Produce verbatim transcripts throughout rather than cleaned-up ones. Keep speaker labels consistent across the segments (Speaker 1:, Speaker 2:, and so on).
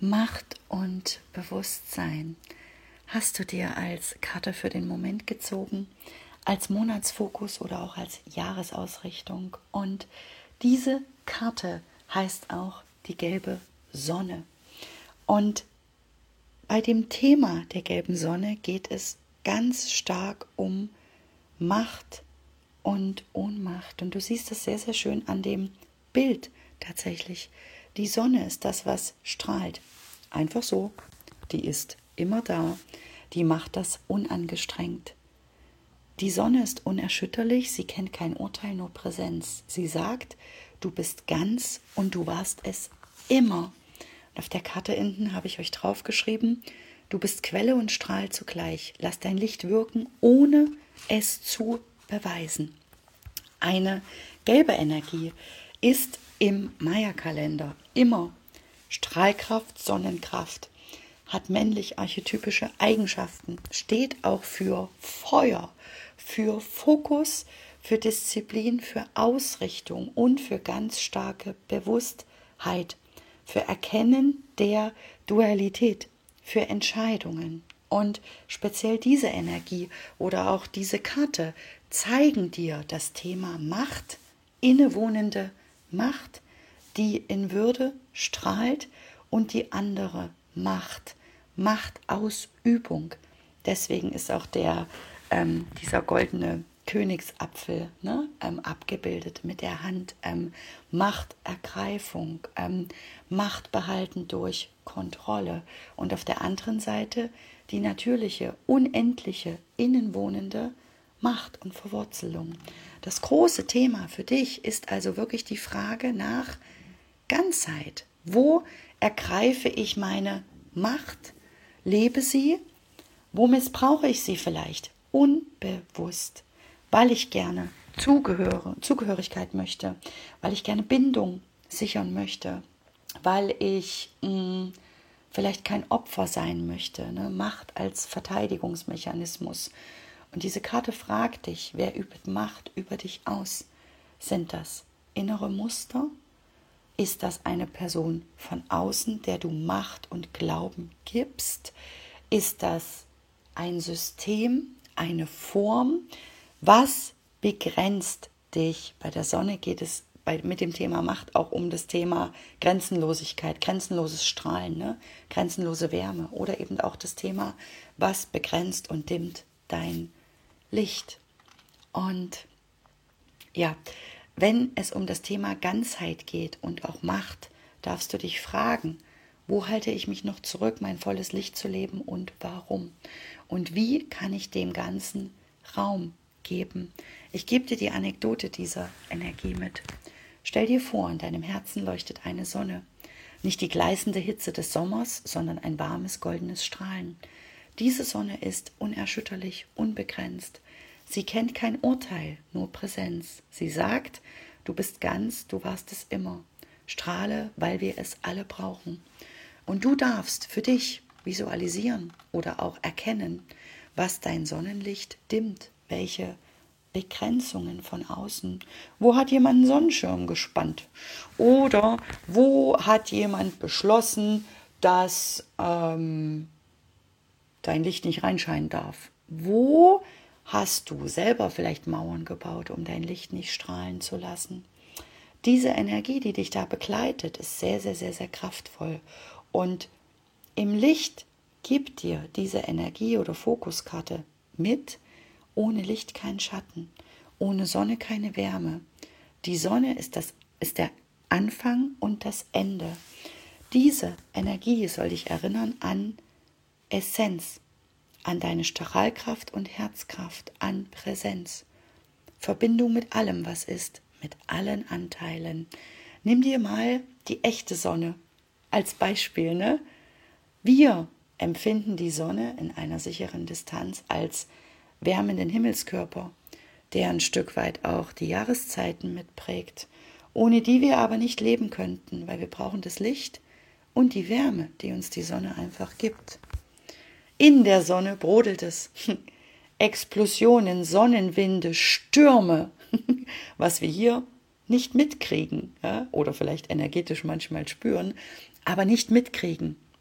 Speaker 1: Macht und Bewusstsein hast du dir als Karte für den Moment gezogen, als Monatsfokus oder auch als Jahresausrichtung. Und diese Karte heißt auch die gelbe Sonne. Und bei dem Thema der gelben Sonne geht es ganz stark um Macht und Ohnmacht. Und du siehst es sehr, sehr schön an dem Bild tatsächlich. Die Sonne ist das, was strahlt. Einfach so. Die ist immer da. Die macht das unangestrengt. Die Sonne ist unerschütterlich. Sie kennt kein Urteil, nur Präsenz. Sie sagt, du bist ganz und du warst es immer. Und auf der Karte hinten habe ich euch draufgeschrieben, du bist Quelle und Strahl zugleich. Lass dein Licht wirken, ohne es zu beweisen. Eine gelbe Energie ist im Maya-Kalender immer Strahlkraft, Sonnenkraft, hat männlich archetypische Eigenschaften, steht auch für Feuer, für Fokus, für Disziplin, für Ausrichtung und für ganz starke Bewusstheit, für Erkennen der Dualität, für Entscheidungen. Und speziell diese Energie oder auch diese Karte zeigen dir das Thema Macht, innewohnende Macht, die in Würde strahlt, und die andere Macht, Machtausübung. Deswegen ist auch der, ähm, dieser goldene Königsapfel ne, ähm, abgebildet mit der Hand, ähm, Machtergreifung, ähm, Macht behalten durch Kontrolle. Und auf der anderen Seite die natürliche, unendliche, innenwohnende Macht und Verwurzelung. Das große Thema für dich ist also wirklich die Frage nach Ganzheit. Wo ergreife ich meine Macht? Lebe sie? Wo missbrauche ich sie vielleicht? Unbewusst, weil ich gerne zugehöre, Zugehörigkeit möchte, weil ich gerne Bindung sichern möchte, weil ich mh, vielleicht kein Opfer sein möchte. Ne? Macht als Verteidigungsmechanismus. Und diese Karte fragt dich, wer übt Macht über dich aus? Sind das innere Muster? Ist das eine Person von außen, der du Macht und Glauben gibst? Ist das ein System, eine Form? Was begrenzt dich? Bei der Sonne geht es bei, mit dem Thema Macht auch um das Thema Grenzenlosigkeit, grenzenloses Strahlen, ne? Grenzenlose Wärme oder eben auch das Thema, was begrenzt und dimmt dein Licht. Und ja, wenn es um das Thema Ganzheit geht und auch Macht, darfst du dich fragen, wo halte ich mich noch zurück, mein volles Licht zu leben und warum? Und wie kann ich dem Ganzen Raum geben? Ich gebe dir die Anekdote dieser Energie mit. Stell dir vor, in deinem Herzen leuchtet eine Sonne. Nicht die gleißende Hitze des Sommers, sondern ein warmes, goldenes Strahlen. Diese Sonne ist unerschütterlich, unbegrenzt. Sie kennt kein Urteil, nur Präsenz. Sie sagt, du bist ganz, du warst es immer. Strahle, weil wir es alle brauchen. Und du darfst für dich visualisieren oder auch erkennen, was dein Sonnenlicht dimmt, welche Begrenzungen von außen. Wo hat jemand einen Sonnenschirm gespannt? Oder wo hat jemand beschlossen, dass ähm, dein Licht nicht reinscheinen darf? Wo hast du selber vielleicht Mauern gebaut, um dein Licht nicht strahlen zu lassen? Diese Energie, die dich da begleitet, ist sehr, sehr, sehr, sehr kraftvoll. Und im Licht gibt dir diese Energie oder Fokuskarte mit, ohne Licht kein Schatten, ohne Sonne keine Wärme. Die Sonne ist, das, ist der Anfang und das Ende. Diese Energie soll dich erinnern an Essenz, an deine Strahlkraft und Herzkraft, an Präsenz. Verbindung mit allem, was ist, mit allen Anteilen. Nimm dir mal die echte Sonne als Beispiel. Ne? Wir empfinden die Sonne in einer sicheren Distanz als wärmenden Himmelskörper, der ein Stück weit auch die Jahreszeiten mitprägt, ohne die wir aber nicht leben könnten, weil wir brauchen das Licht und die Wärme, die uns die Sonne einfach gibt. In der Sonne brodelt es. Explosionen, Sonnenwinde, Stürme, was wir hier nicht mitkriegen, ja? Oder vielleicht energetisch manchmal spüren, aber nicht mitkriegen.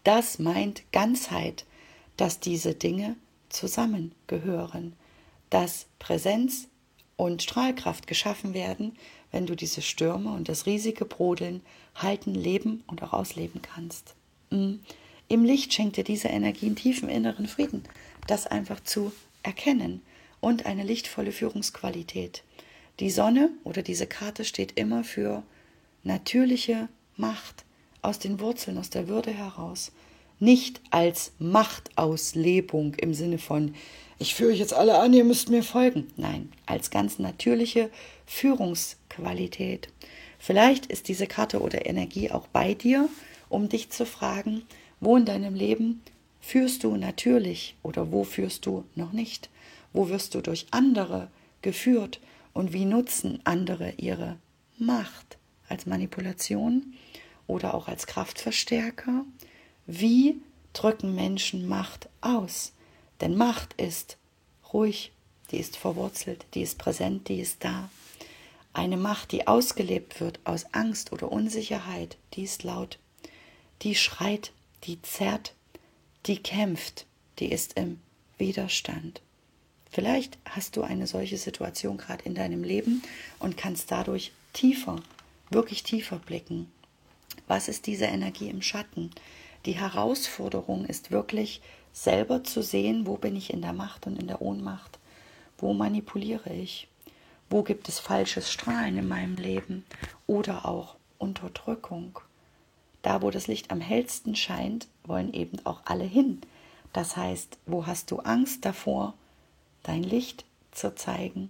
Speaker 1: Das meint Ganzheit, dass diese Dinge zusammengehören, dass Präsenz und Strahlkraft geschaffen werden, wenn du diese Stürme und das riesige Brodeln halten, leben und auch ausleben kannst. Im Licht schenkt dir diese Energie einen tiefen inneren Frieden, das einfach zu erkennen und eine lichtvolle Führungsqualität. Die Sonne oder diese Karte steht immer für natürliche Macht aus den Wurzeln, aus der Würde heraus. Nicht als Machtauslebung im Sinne von, ich führe euch jetzt alle an, ihr müsst mir folgen. Nein, als ganz natürliche Führungsqualität. Vielleicht ist diese Karte oder Energie auch bei dir, um dich zu fragen, wo in deinem Leben führst du natürlich oder wo führst du noch nicht? Wo wirst du durch andere geführt und wie nutzen andere ihre Macht als Manipulation oder auch als Kraftverstärker? Wie drücken Menschen Macht aus? Denn Macht ist ruhig, die ist verwurzelt, die ist präsent, die ist da. Eine Macht, die ausgelebt wird aus Angst oder Unsicherheit, die ist laut, die schreit, die zerrt, die kämpft, die ist im Widerstand. Vielleicht hast du eine solche Situation gerade in deinem Leben und kannst dadurch tiefer, wirklich tiefer blicken. Was ist diese Energie im Schatten? Die Herausforderung ist wirklich, selber zu sehen, wo bin ich in der Macht und in der Ohnmacht? Wo manipuliere ich? Wo gibt es falsches Strahlen in meinem Leben? Oder auch Unterdrückung? Da, wo das Licht am hellsten scheint, wollen eben auch alle hin. Das heißt, wo hast du Angst davor, dein Licht zu zeigen?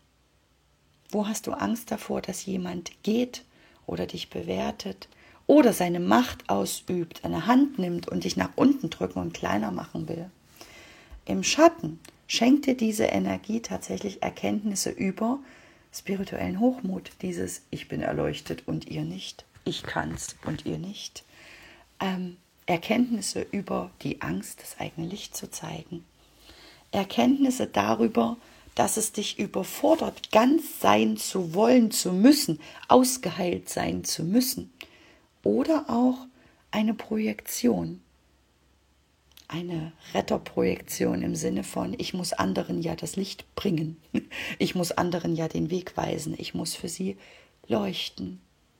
Speaker 1: Wo hast du Angst davor, dass jemand geht oder dich bewertet oder seine Macht ausübt, eine Hand nimmt und dich nach unten drücken und kleiner machen will? Im Schatten schenkt dir diese Energie tatsächlich Erkenntnisse über spirituellen Hochmut, dieses Ich bin erleuchtet und ihr nicht, ich kann's und ihr nicht. Ähm, Erkenntnisse über die Angst, das eigene Licht zu zeigen. Erkenntnisse darüber, dass es dich überfordert, ganz sein zu wollen, zu müssen, ausgeheilt sein zu müssen. Oder auch eine Projektion, eine Retterprojektion im Sinne von, ich muss anderen ja das Licht bringen, ich muss anderen ja den Weg weisen, ich muss für sie leuchten.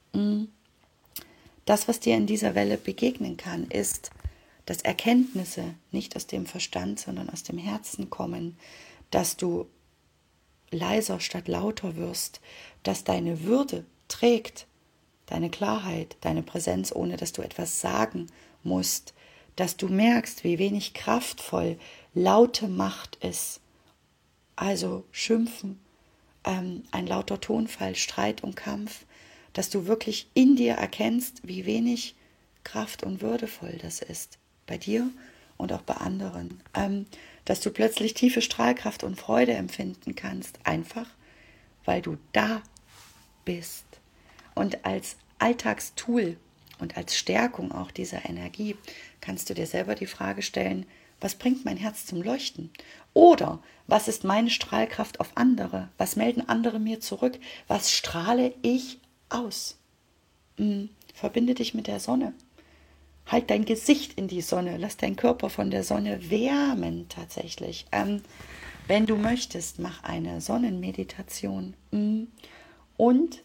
Speaker 1: Das, was dir in dieser Welle begegnen kann, ist, dass Erkenntnisse nicht aus dem Verstand, sondern aus dem Herzen kommen, dass du leiser statt lauter wirst, dass deine Würde trägt, deine Klarheit, deine Präsenz, ohne dass du etwas sagen musst, dass du merkst, wie wenig kraftvoll laute Macht ist. Also Schimpfen, ähm, ein lauter Tonfall, Streit und Kampf, dass du wirklich in dir erkennst, wie wenig kraft- und würdevoll das ist, bei dir und auch bei anderen. Ähm, dass du plötzlich tiefe Strahlkraft und Freude empfinden kannst, einfach weil du da bist. Und als Alltagstool und als Stärkung auch dieser Energie kannst du dir selber die Frage stellen, was bringt mein Herz zum Leuchten? Oder was ist meine Strahlkraft auf andere? Was melden andere mir zurück? Was strahle ich aus? Hm, verbinde dich mit der Sonne. Halt dein Gesicht in die Sonne, lass deinen Körper von der Sonne wärmen tatsächlich. Ähm, wenn du möchtest, mach eine Sonnenmeditation mm. und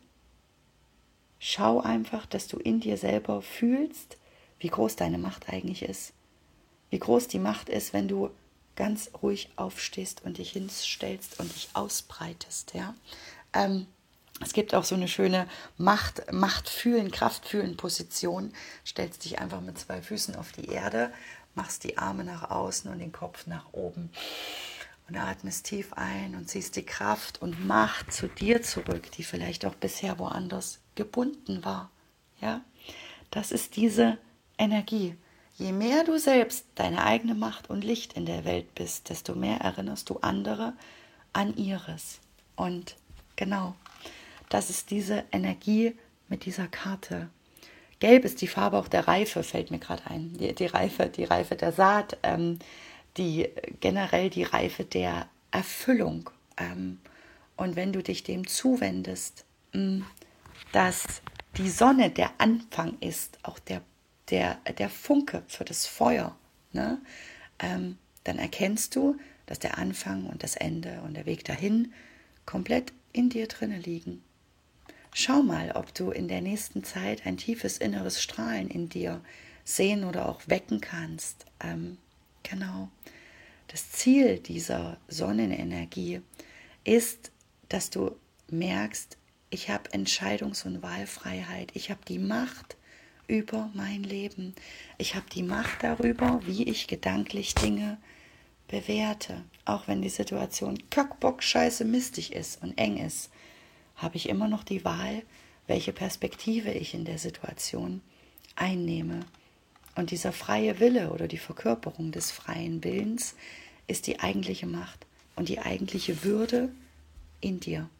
Speaker 1: schau einfach, dass du in dir selber fühlst, wie groß deine Macht eigentlich ist. Wie groß die Macht ist, wenn du ganz ruhig aufstehst und dich hinstellst und dich ausbreitest. Ja? Ähm, Es gibt auch so eine schöne Macht, Macht fühlen, Kraft fühlen Position. Stellst dich einfach mit zwei Füßen auf die Erde, machst die Arme nach außen und den Kopf nach oben und atmest tief ein und ziehst die Kraft und Macht zu dir zurück, die vielleicht auch bisher woanders gebunden war. Ja, das ist diese Energie. Je mehr du selbst deine eigene Macht und Licht in der Welt bist, desto mehr erinnerst du andere an ihres. Und genau, das ist diese Energie mit dieser Karte. Gelb ist die Farbe auch der Reife, fällt mir gerade ein. Die, die Reife, die Reife der Saat, ähm, die generell die Reife der Erfüllung. Ähm, und wenn du dich dem zuwendest, mh, dass die Sonne der Anfang ist, auch der der, der Funke, für das Feuer, ne? ähm, dann erkennst du, dass der Anfang und das Ende und der Weg dahin komplett in dir drinne liegen. Schau mal, ob du in der nächsten Zeit ein tiefes inneres Strahlen in dir sehen oder auch wecken kannst. Ähm, genau. Das Ziel dieser Sonnenenergie ist, dass du merkst, ich habe Entscheidungs- und Wahlfreiheit, ich habe die Macht über mein Leben, ich habe die Macht darüber, wie ich gedanklich Dinge bewerte. Auch wenn die Situation kackbock, scheiße, mistig ist und eng ist, habe ich immer noch die Wahl, welche Perspektive ich in der Situation einnehme. Und dieser freie Wille oder die Verkörperung des freien Willens ist die eigentliche Macht und die eigentliche Würde in dir.